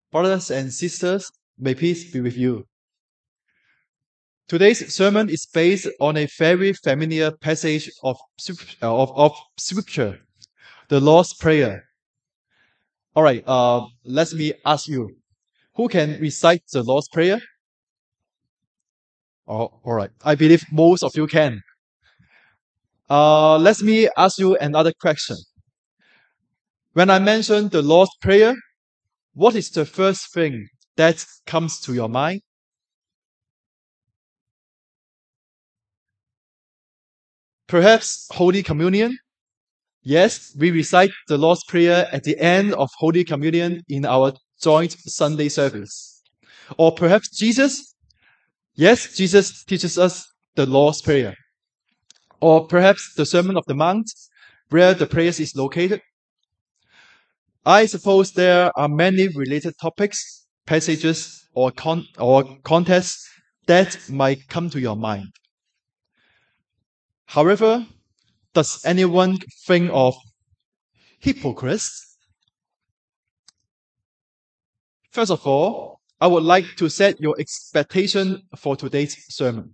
Brothers and sisters, may peace be with you. Today's sermon is based on a very familiar passage of Scripture, the Lord's Prayer. All right, let me ask you, who can recite the Lord's Prayer? Oh, all right, I believe most of you can. Let me ask you another question. When I mention the Lord's Prayer, what is the first thing that comes to your mind? Perhaps Holy Communion? Yes, we recite the Lord's Prayer at the end of Holy Communion in our joint Sunday service. Or perhaps Jesus? Yes, Jesus teaches us the Lord's Prayer. Or perhaps the Sermon of the Mount, where the prayers is located. I suppose there are many related topics, passages, or contexts that might come to your mind. However, does anyone think of hypocrites? First of all, I would like to set your expectation for today's sermon.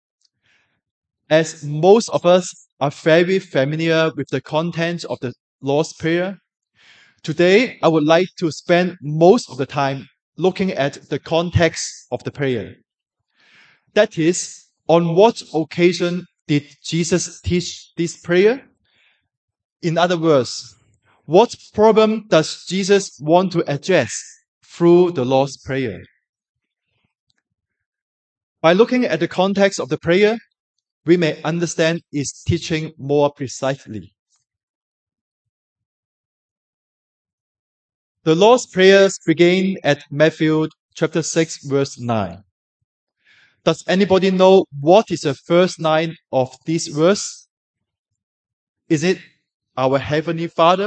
As most of us are very familiar with the content of the Lord's Prayer, today I would like to spend most of the time looking at the context of the prayer. That is, on what occasion did Jesus teach this prayer? In other words, what problem does Jesus want to address through the Lord's Prayer? By looking at the context of the prayer, we may understand its teaching more precisely. The Lord's prayers begin at Matthew chapter 6, verse 9. Does anybody know what is the first line of this verse? Is it our Heavenly Father?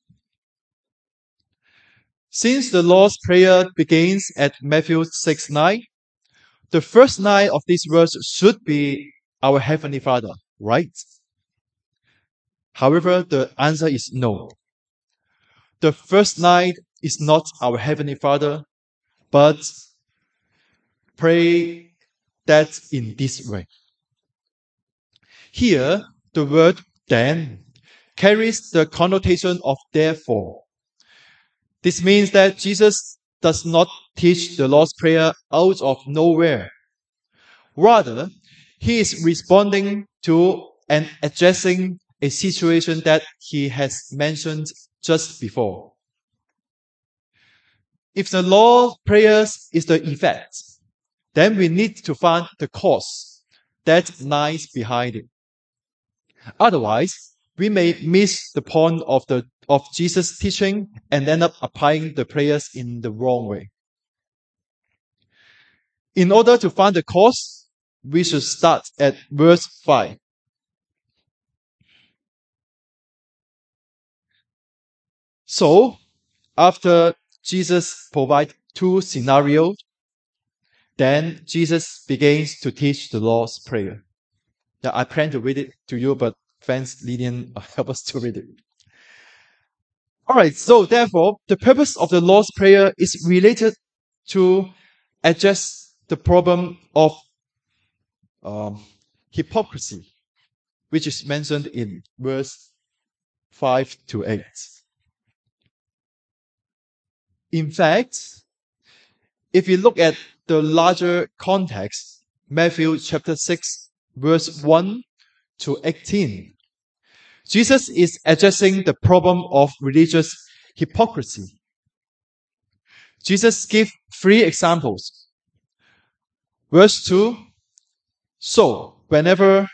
Since the Lord's Prayer begins at Matthew 6, 9, the first line of this verse should be our Heavenly Father, right? However, the answer is no. The first line is not our Heavenly Father, but pray that in this way. Here, the word then carries the connotation of therefore. This means that Jesus does not teach the Lord's Prayer out of nowhere. Rather, he is responding to and addressing a situation that he has mentioned just before. If the Lord's Prayer is the effect, then we need to find the cause that lies behind it. Otherwise, we may miss the point of Jesus' teaching and end up applying the prayers in the wrong way. In order to find the cause, we should start at verse 5. So, after Jesus provides two scenarios, then Jesus begins to teach the Lord's Prayer. Now, I plan to read it to you, but friends Lillian help us to read it. All right, so therefore, the purpose of the Lord's Prayer is related to address the problem of hypocrisy, which is mentioned in verse 5 to 8. In fact, if you look at the larger context, Matthew chapter 6, verse 1 to 18, Jesus is addressing the problem of religious hypocrisy. Jesus gives three examples. Verse 2, so whenever,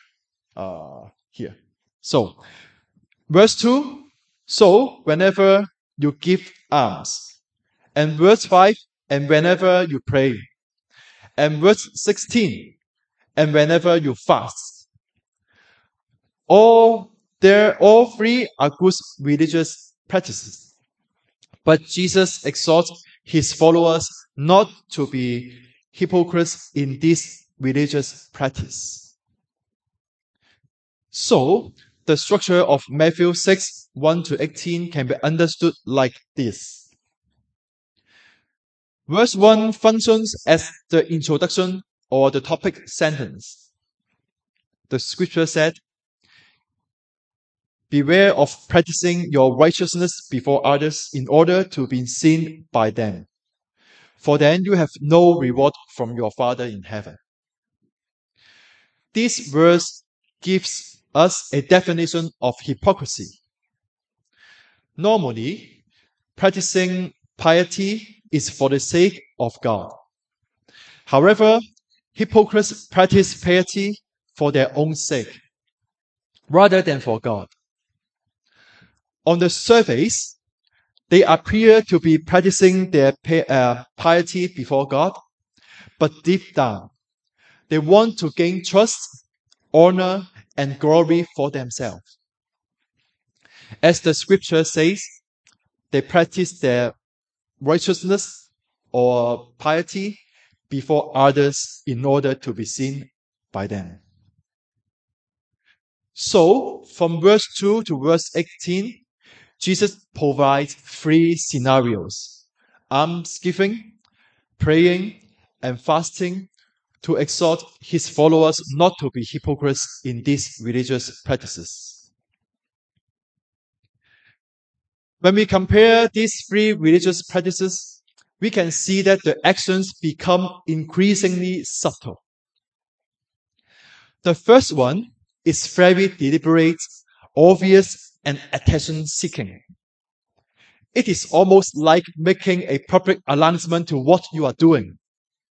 verse 2, so whenever you give alms. And verse 5, and whenever you pray. And verse 16, and whenever you fast. All three are good religious practices. But Jesus exhorts his followers not to be hypocrites in this religious practice. So, the structure of Matthew 6, 1 to 18 can be understood like this. Verse 1 functions as the introduction or the topic sentence. The scripture said, "Beware of practicing your righteousness before others in order to be seen by them, for then you have no reward from your Father in heaven." This verse gives us a definition of hypocrisy. Normally, practicing piety is for the sake of God. However, hypocrites practice piety for their own sake, rather than for God. On the surface, they appear to be practicing their piety before God, but deep down, they want to gain trust, honor, and glory for themselves. As the scripture says, they practice their righteousness or piety before others in order to be seen by them. So, from verse 2 to verse 18, Jesus provides three scenarios: almsgiving, praying, and fasting, to exhort his followers not to be hypocrites in these religious practices. When we compare these three religious practices, we can see that the actions become increasingly subtle. The first one is very deliberate, obvious, and attention-seeking. It is almost like making a public announcement to what you are doing.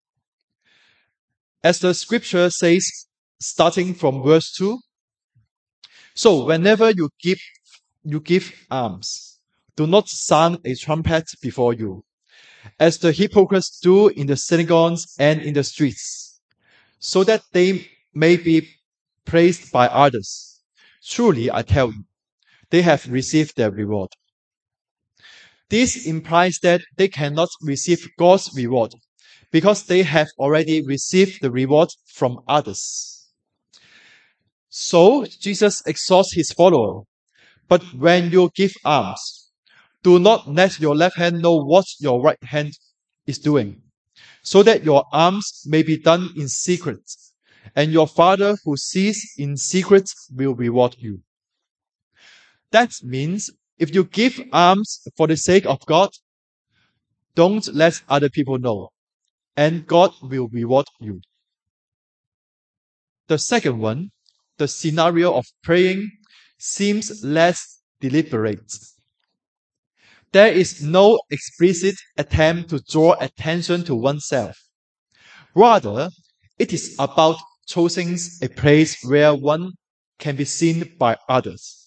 As the scripture says, starting from verse 2, "So whenever you give alms, do not sound a trumpet before you, as the hypocrites do in the synagogues and in the streets, so that they may be praised by others. Truly, I tell you, they have received their reward." This implies that they cannot receive God's reward because they have already received the reward from others. So Jesus exhorts his followers, "But when you give alms, do not let your left hand know what your right hand is doing, so that your alms may be done in secret, and your Father who sees in secret will reward you." That means if you give alms for the sake of God, don't let other people know, and God will reward you. The second one, the scenario of praying, seems less deliberate. There is no explicit attempt to draw attention to oneself. Rather, it is about choosing a place where one can be seen by others.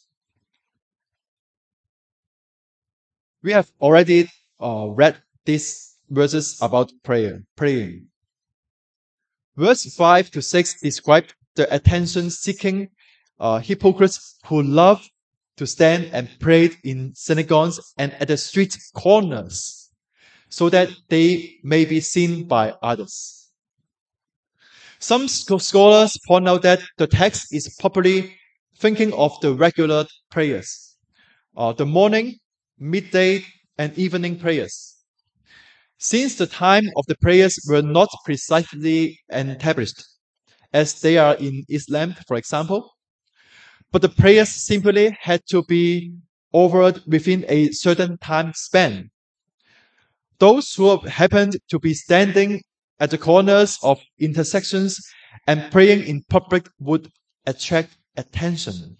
We have already read these verses about praying. Verse 5 to 6 describe the attention-seeking hypocrites who love to stand and pray in synagogues and at the street corners so that they may be seen by others. Some scholars point out that the text is probably thinking of the regular prayers, the morning, midday, and evening prayers. Since the time of the prayers were not precisely established, as they are in Islam, for example, but the prayers simply had to be offered within a certain time span. Those who happened to be standing at the corners of intersections and praying in public would attract attention.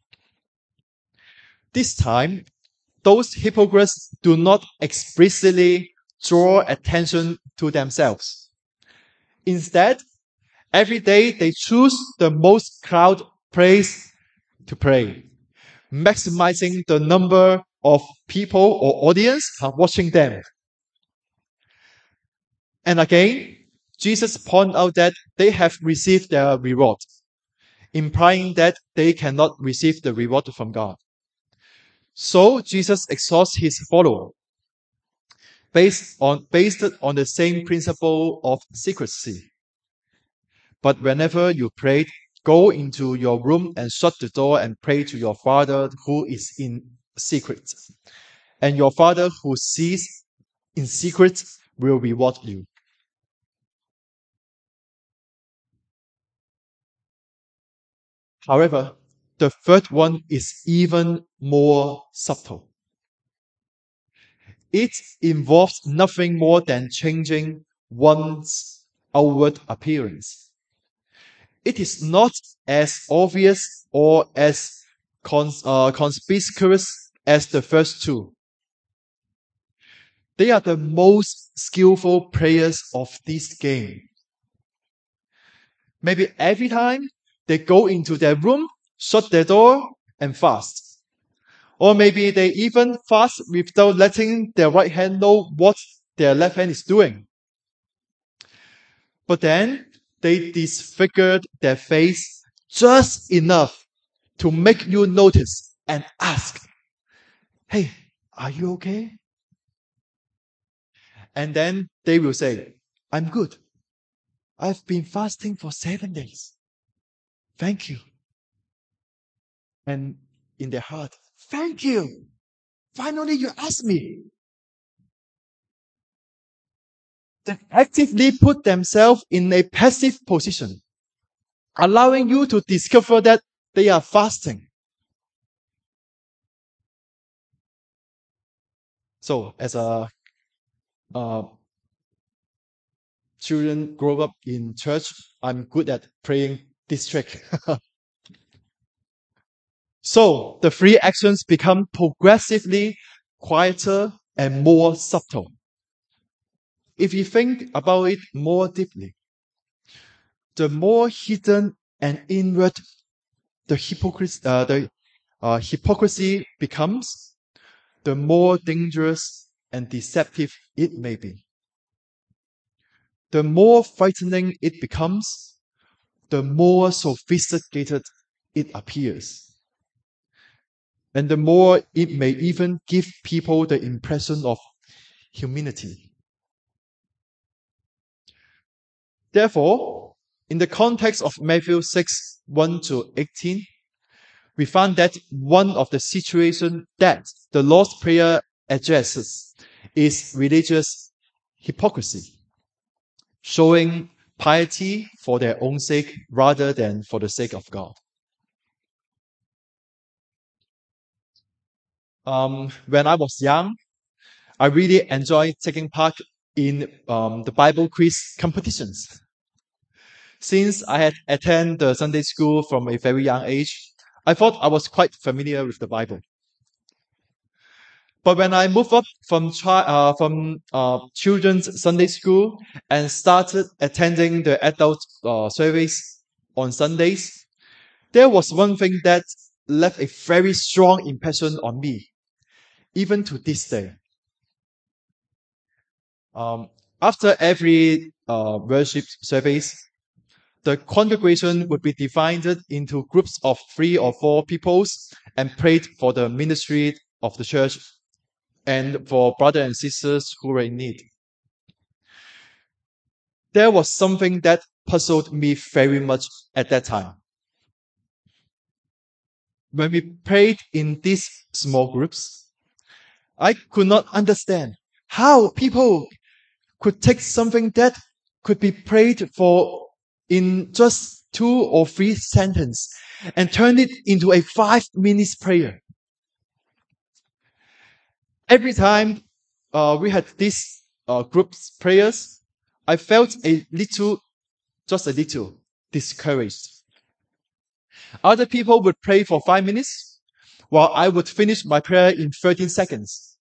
This time, those hypocrites do not explicitly draw attention to themselves. Instead, every day they choose the most crowded place to pray, maximizing the number of people or audience watching them. And again, Jesus points out that they have received their reward, implying that they cannot receive the reward from God. So Jesus exhorts his followers based on the same principle of secrecy. "But whenever you pray, go into your room and shut the door and pray to your Father who is in secret. And your Father who sees in secret will reward you. However, the third one is even more subtle. It involves nothing more than changing one's outward appearance. It is not as obvious or as conspicuous as the first two. They are the most skillful players of this game. Maybe every time they go into their room, shut their door, and fast. Or maybe they even fast without letting their right hand know what their left hand is doing. But then they disfigured their face just enough to make you notice and ask, "Hey, are you okay?" And then they will say, "I'm good. I've been fasting for 7 days. Thank you." And in their heart, "Thank you. Finally, you asked me." They actively put themselves in a passive position, allowing you to discover that they are fasting. So, as a children grow up in church, I'm good at playing this trick. So, the three actions become progressively quieter and more subtle. If you think about it more deeply, the more hidden and inward the hypocrisy becomes, the more dangerous and deceptive it may be. The more frightening it becomes, the more sophisticated it appears. And the more it may even give people the impression of humility. Therefore, in the context of Matthew 6, 1 to 18, we find that one of the situations that the Lord's Prayer addresses is religious hypocrisy, showing piety for their own sake rather than for the sake of God. When I was young, I really enjoyed taking part in the Bible quiz competitions. Since I had attended the Sunday school from a very young age, I thought I was quite familiar with the Bible. But when I moved up from children's Sunday school and started attending the adult service on Sundays, there was one thing that left a very strong impression on me, even to this day. After every worship service, the congregation would be divided into groups of 3 or 4 peoples and prayed for the ministry of the church and for brothers and sisters who were in need. There was something that puzzled me very much at that time. When we prayed in these small groups, I could not understand how people could take something that could be prayed for in just 2 or 3 sentences and turn it into a 5-minute prayer. Every time we had these groups prayers, I felt just a little discouraged. Other people would pray for 5 minutes, while I would finish my prayer in 13 seconds.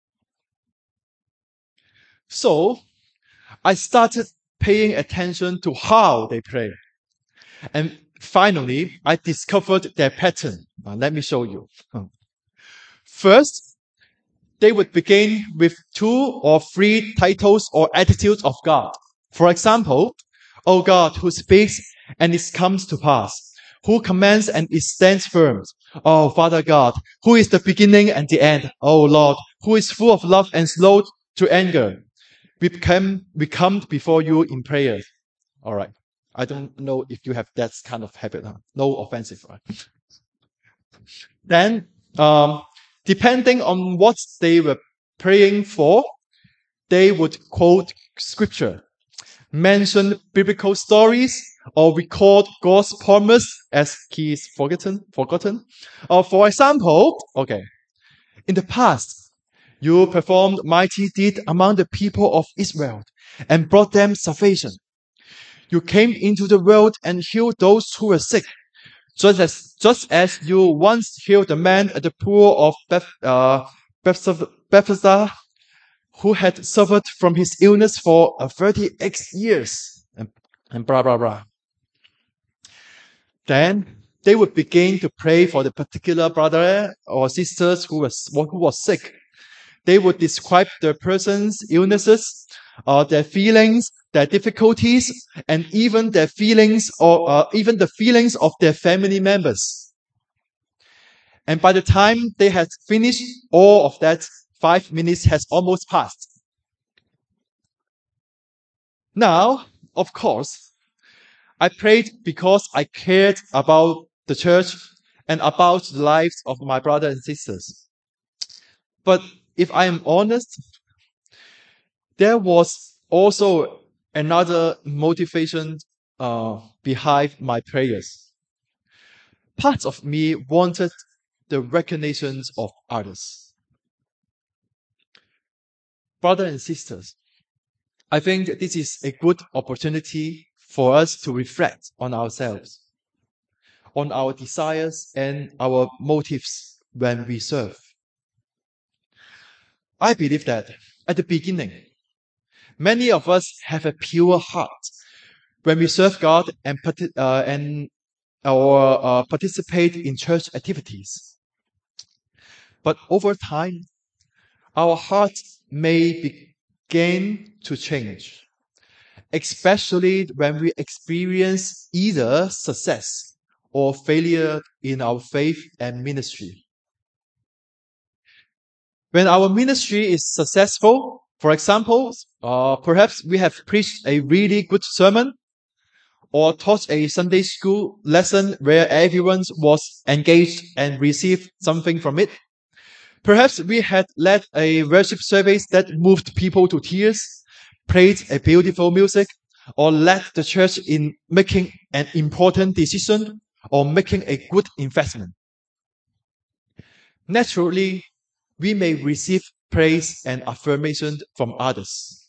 So, I started paying attention to how they pray. And finally, I discovered their pattern. Let me show you. First, they would begin with 2 or 3 titles or attitudes of God. For example, "O God, who speaks and it comes to pass, who commands and it stands firm. Oh, Father God, who is the beginning and the end. Oh Lord, who is full of love and slow to anger. We come before you in prayer." All right. I don't know if you have that kind of habit. No offensive, right? Then, depending on what they were praying for, they would quote scripture, mention biblical stories, or record God's promise as he is forgotten. For example, in the past, you performed mighty deed among the people of Israel and brought them salvation. You came into the world and healed those who were sick, just as you once healed the man at the pool of Bethesda, who had suffered from his illness for 38 years, and blah, blah, blah. Then they would begin to pray for the particular brother or sisters who was sick. They would describe the person's illnesses, their feelings, their difficulties, and even their feelings or even the feelings of their family members. And by the time they had finished all of that, 5 minutes has almost passed. Now, of course, I prayed because I cared about the church and about the lives of my brothers and sisters. But if I am honest, there was also another motivation behind my prayers. Part of me wanted the recognitions of others. Brothers and sisters, I think this is a good opportunity for us to reflect on ourselves, on our desires and our motives when we serve. I believe that at the beginning, many of us have a pure heart when we serve God and participate in church activities. But over time, our hearts may begin to change, especially when we experience either success or failure in our faith and ministry. When our ministry is successful, for example, perhaps we have preached a really good sermon or taught a Sunday school lesson where everyone was engaged and received something from it. Perhaps we had led a worship service that moved people to tears, played a beautiful music, or led the church in making an important decision or making a good investment. Naturally, we may receive praise and affirmation from others.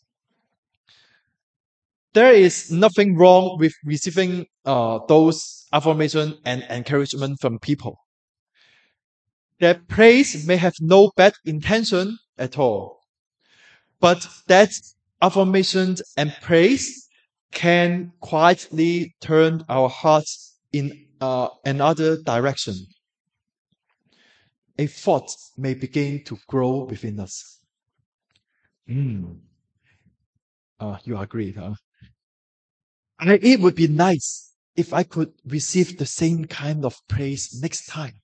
There is nothing wrong with receiving those affirmation and encouragement from people. Their praise may have no bad intention at all, but that affirmation and praise can quietly turn our hearts in another direction. A thought may begin to grow within us. You agree, huh? It would be nice if I could receive the same kind of praise next time.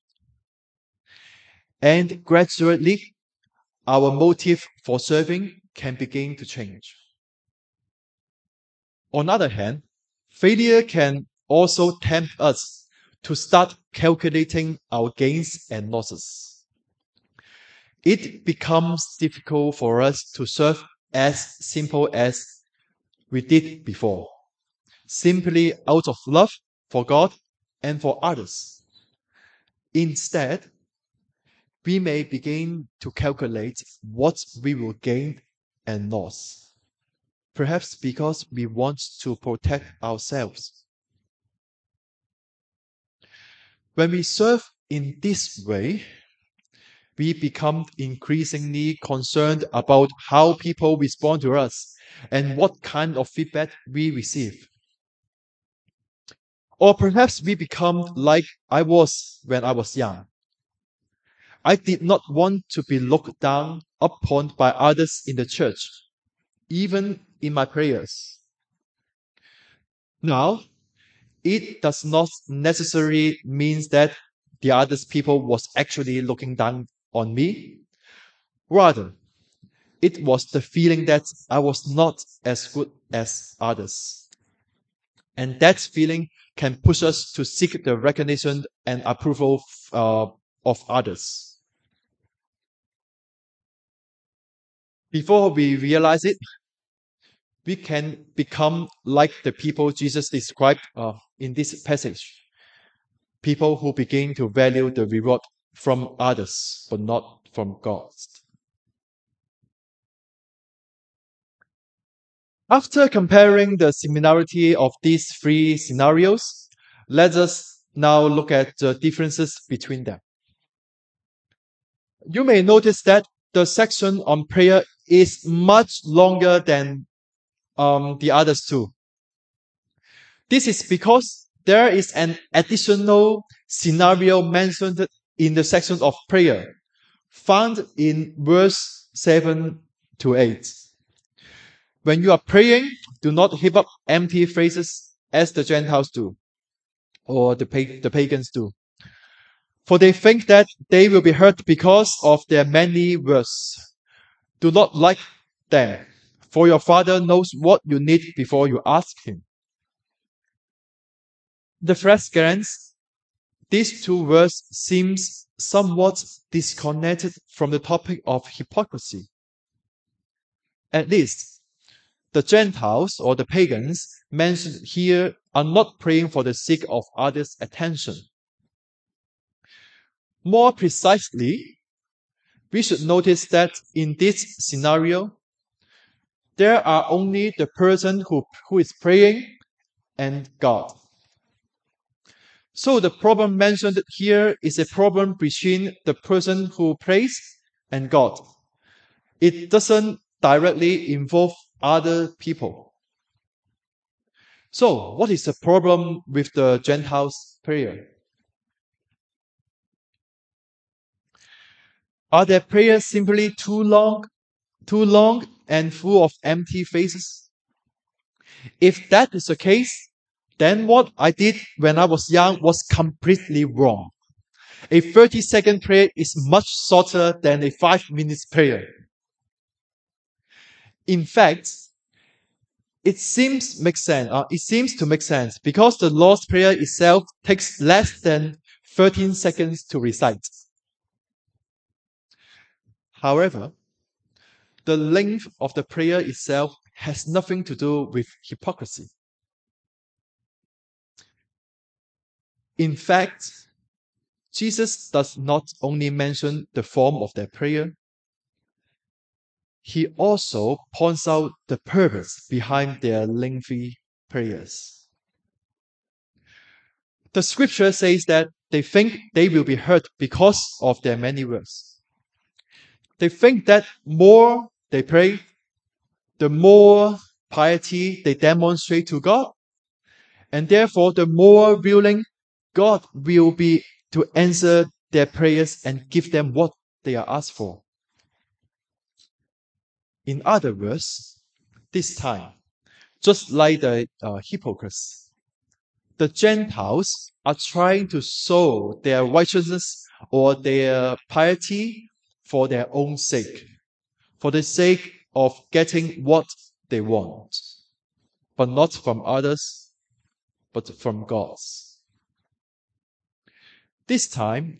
And gradually, our motive for serving can begin to change. On the other hand, failure can also tempt us to start calculating our gains and losses. It becomes difficult for us to serve as simple as we did before, simply out of love for God and for others. Instead, we may begin to calculate what we will gain and lose, perhaps because we want to protect ourselves. When we serve in this way, we become increasingly concerned about how people respond to us and what kind of feedback we receive. Or perhaps we become like I was when I was young. I did not want to be looked down upon by others in the church, even in my prayers. Now, it does not necessarily mean that the other people was actually looking down on me. Rather, it was the feeling that I was not as good as others. And that feeling can push us to seek the recognition and approval of others. Before we realize it, we can become like the people Jesus described in this passage. People who begin to value the reward from others, but not from God. After comparing the similarity of these three scenarios, let us now look at the differences between them. You may notice that the section on prayer is much longer than the others two. This is because there is an additional scenario mentioned in the section of prayer, found in verse 7 to 8. When you are praying, do not heap up empty phrases as the Gentiles do, or the pagans do. For they think that they will be heard because of their many words. Do not like them, for your Father knows what you need before you ask Him. The first glance, these two words seems somewhat disconnected from the topic of hypocrisy. At least, the Gentiles or the pagans mentioned here are not praying for the sake of others' attention. More precisely, we should notice that in this scenario, there are only the person who is praying and God. So the problem mentioned here is a problem between the person who prays and God. It doesn't directly involve other people. So what is the problem with the Gentiles' prayer? Are their prayers simply too long and full of empty phrases? If that is the case, then what I did when I was young was completely wrong. A 30-second prayer is much shorter than a 5-minute prayer. In fact, it seems to make sense because the Lord's Prayer itself takes less than 13 seconds to recite. However, the length of the prayer itself has nothing to do with hypocrisy. In fact, Jesus does not only mention the form of their prayer, He also points out the purpose behind their lengthy prayers. The scripture says that they think they will be heard because of their many words. They think that more they pray, the more piety they demonstrate to God, and therefore the more willing God will be to answer their prayers and give them what they are asked for. In other words, this time, just like the hypocrites, the Gentiles are trying to show their righteousness or their piety for their own sake, for the sake of getting what they want, but not from others, but from God. This time,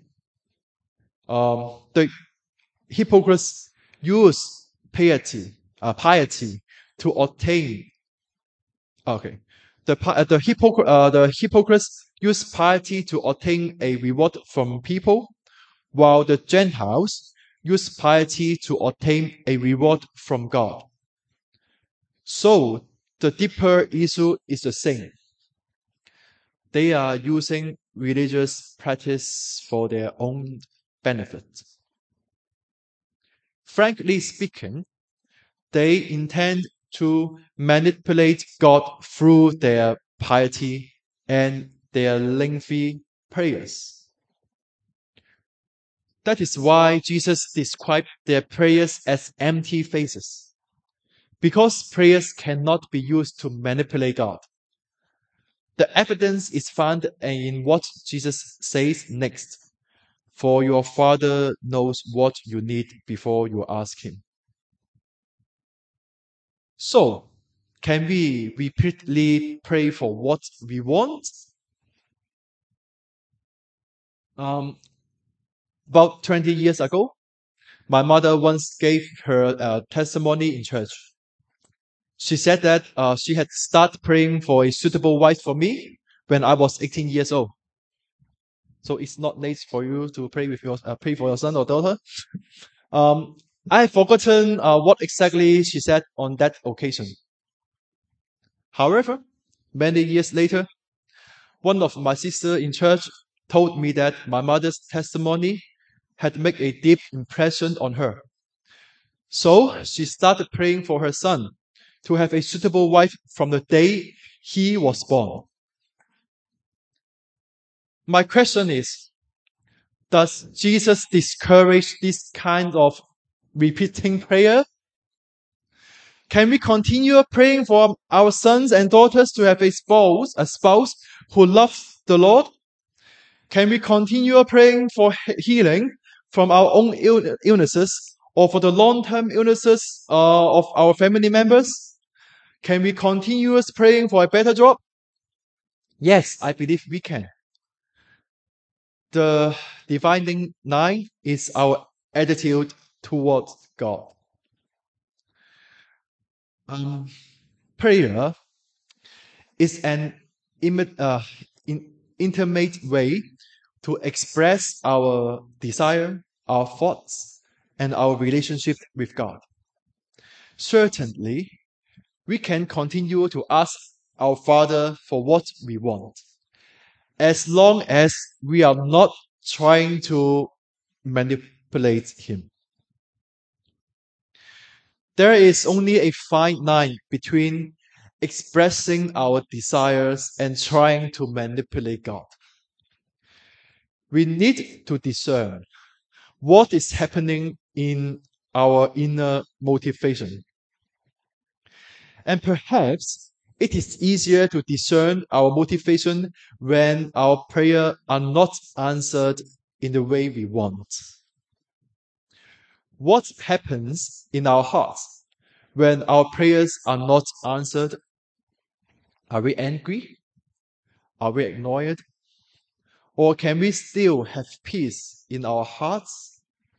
the hypocrites use piety to obtain. Okay, the hypocrites use piety to obtain a reward from people, while the Gentiles use piety to obtain a reward from God. So the deeper issue is the same. They are using religious practice for their own benefit. Frankly speaking, they intend to manipulate God through their piety and their lengthy prayers. That is why Jesus described their prayers as empty phrases, because prayers cannot be used to manipulate God. The evidence is found in what Jesus says next. For your Father knows what you need before you ask Him. So, can we repeatedly pray for what we want? About 20 years ago, My mother once gave her testimony in church. She said that she had started praying for a suitable wife for me when I was 18 years old. So it's not late for you to pray for your son or daughter. I have forgotten what exactly she said on that occasion. However, many years later, one of my sisters in church told me that my mother's testimony had made a deep impression on her. So she started praying for her son to have a suitable wife from the day he was born. My question is, does Jesus discourage this kind of repeating prayer? Can we continue praying for our sons and daughters to have a spouse who loves the Lord? Can we continue praying for healing from our own illnesses or for the long-term illnesses of our family members? Can we continue praying for a better job? Yes, I believe we can. The dividing line is our attitude towards God. Prayer is an intimate way to express our desire, our thoughts, and our relationship with God. Certainly, we can continue to ask our Father for what we want, as long as we are not trying to manipulate Him. There is only a fine line between expressing our desires and trying to manipulate God. We need to discern what is happening in our inner motivation. And perhaps it is easier to discern our motivation when our prayers are not answered in the way we want. What happens in our hearts when our prayers are not answered? Are we angry? Are we ignored? Or can we still have peace in our hearts?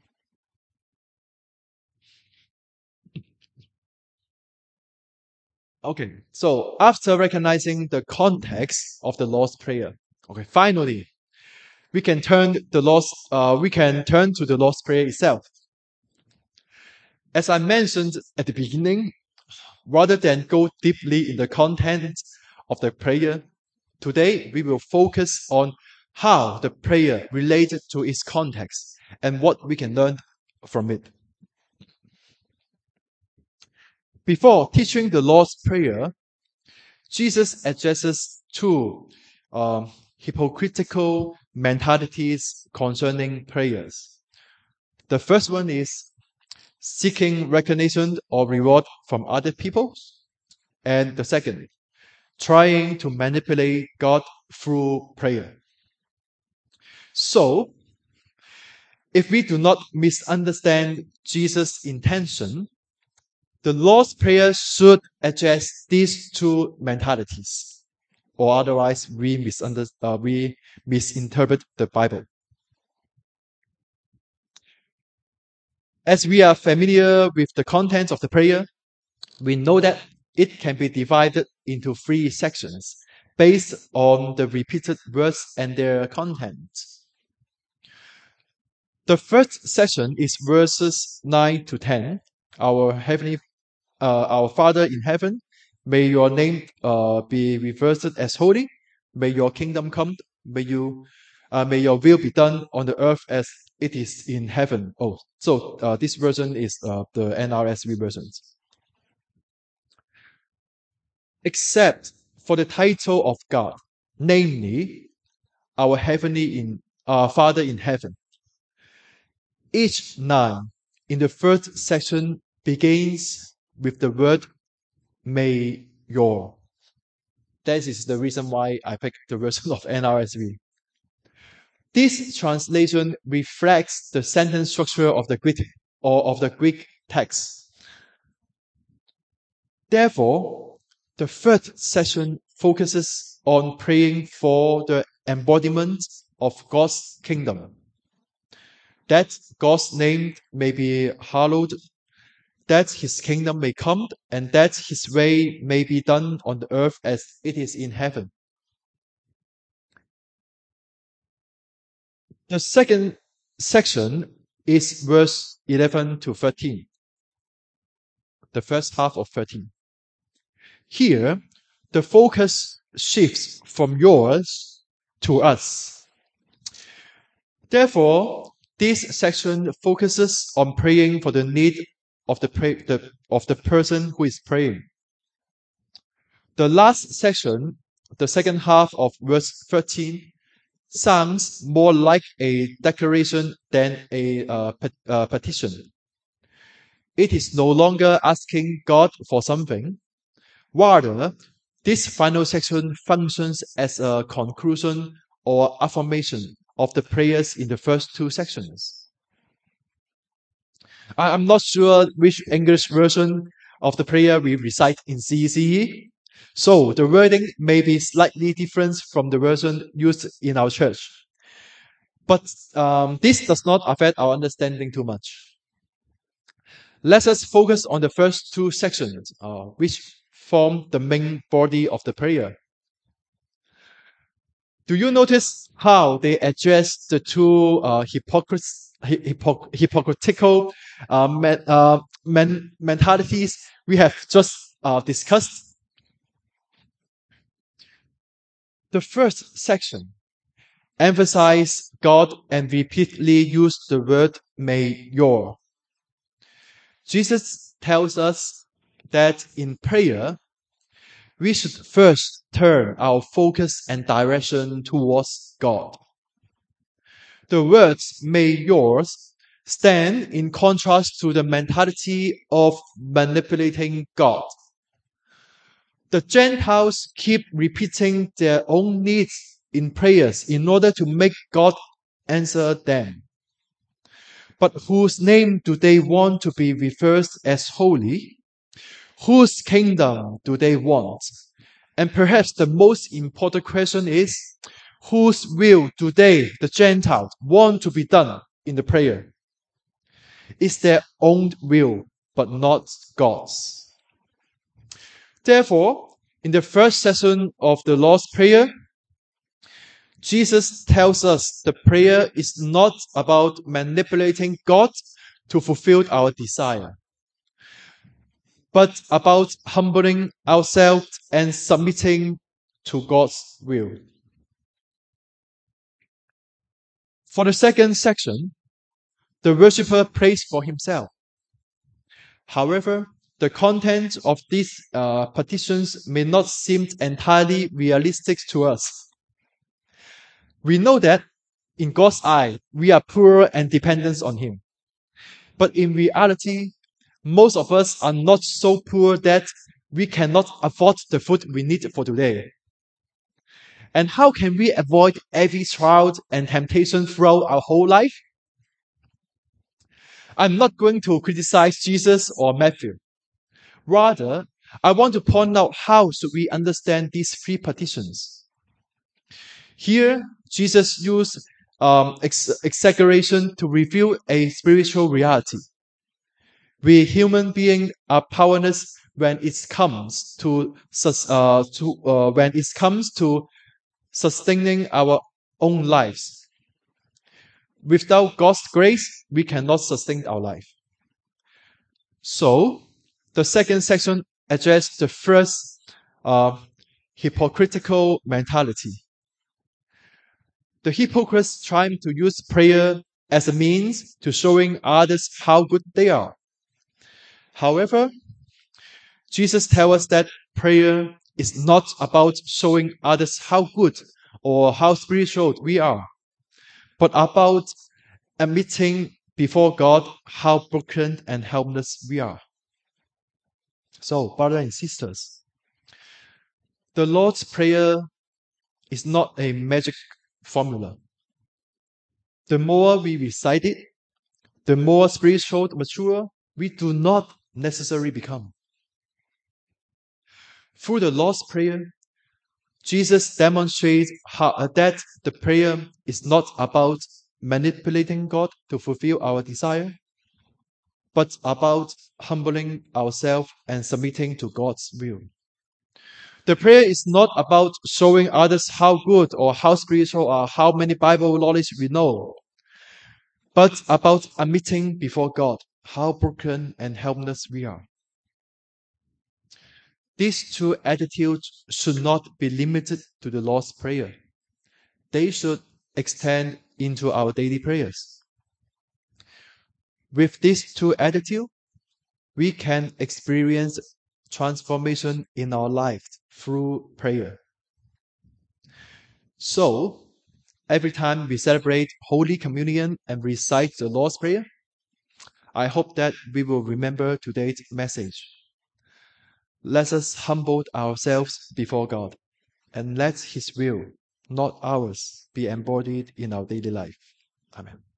Okay, so after recognizing the context of the Lord's Prayer, finally, we can turn to the Lord's Prayer itself. As I mentioned at the beginning, rather than go deeply in the content of the prayer, today we will focus on how the prayer related to its context and what we can learn from it. Before teaching the Lord's Prayer, Jesus addresses two hypocritical mentalities concerning prayers. The first one is seeking recognition or reward from other people. And the second, trying to manipulate God through prayer. So, if we do not misunderstand Jesus' intention, the Lord's Prayer should address these two mentalities, or otherwise we misinterpret the Bible. As we are familiar with the contents of the prayer, we know that it can be divided into three sections based on the repeated words and their content. The first section is verses 9 to 10. Our Father in heaven, may your name be reversed as holy. May your kingdom come. May your will be done on the earth as it is in heaven. This version is the NRSV version. Except for the title of God, namely our Father in heaven. Each line in the first section begins with the word may your. That is the reason why I picked the version of NRSV. This translation reflects the sentence structure of the Greek text. Therefore, the third section focuses on praying for the embodiment of God's kingdom. that God's name may be hallowed, that his kingdom may come, and that his way may be done on the earth as it is in heaven. The second section is verse 11 to 13, the first half of 13. Here, the focus shifts from yours to us. Therefore, this section focuses on praying for the need of the person who is praying. The last section, the second half of verse 13, sounds more like a declaration than a petition. It is no longer asking God for something. Rather, this final section functions as a conclusion or affirmation of the prayers in the first two sections. I'm not sure which English version of the prayer we recite in CCE, so the wording may be slightly different from the version used in our church. But this does not affect our understanding too much. Let us focus on the first two sections, which form the main body of the prayer. Do you notice how they address the two hypocritical mentalities we have just discussed? The first section emphasizes God and repeatedly use the word may your. Jesus tells us that in prayer, we should first turn our focus and direction towards God. The words may yours stand in contrast to the mentality of manipulating God. The Gentiles keep repeating their own needs in prayers in order to make God answer them. But whose name do they want to be revered as holy? Whose kingdom do they want? And perhaps the most important question is, whose will do they, the Gentiles, want to be done in the prayer? It's their own will, but not God's. Therefore, in the first session of the Lord's Prayer, Jesus tells us the prayer is not about manipulating God to fulfill our desire, but about humbling ourselves and submitting to God's will. For the second section, the worshipper prays for himself. However, the content of these petitions may not seem entirely realistic to us. We know that in God's eye, we are poor and dependent on Him. But in reality, most of us are not so poor that we cannot afford the food we need for today. And how can we avoid every trial and temptation throughout our whole life? I'm not going to criticize Jesus or Matthew. Rather, I want to point out how should we understand these three petitions. Here, Jesus used exaggeration to reveal a spiritual reality. We human beings are powerless when it comes to sustaining our own lives. Without God's grace, we cannot sustain our life. So, the second section addresses the first hypocritical mentality. The hypocrites try to use prayer as a means to showing others how good they are. However, Jesus tells us that prayer is not about showing others how good or how spiritual we are, but about admitting before God how broken and helpless we are. So, brothers and sisters, the Lord's Prayer is not a magic formula. The more we recite it, the more spiritual mature we do not necessarily become. Through the Lord's Prayer, Jesus demonstrates that the prayer is not about manipulating God to fulfill our desire, but about humbling ourselves and submitting to God's will. The prayer is not about showing others how good or how spiritual or how many Bible knowledge we know, but about admitting before God how broken and helpless we are. These two attitudes should not be limited to the Lord's Prayer. They should extend into our daily prayers. With these two attitudes, we can experience transformation in our life through prayer. So, every time we celebrate Holy Communion and recite the Lord's Prayer, I hope that we will remember today's message. Let us humble ourselves before God and let His will, not ours, be embodied in our daily life. Amen.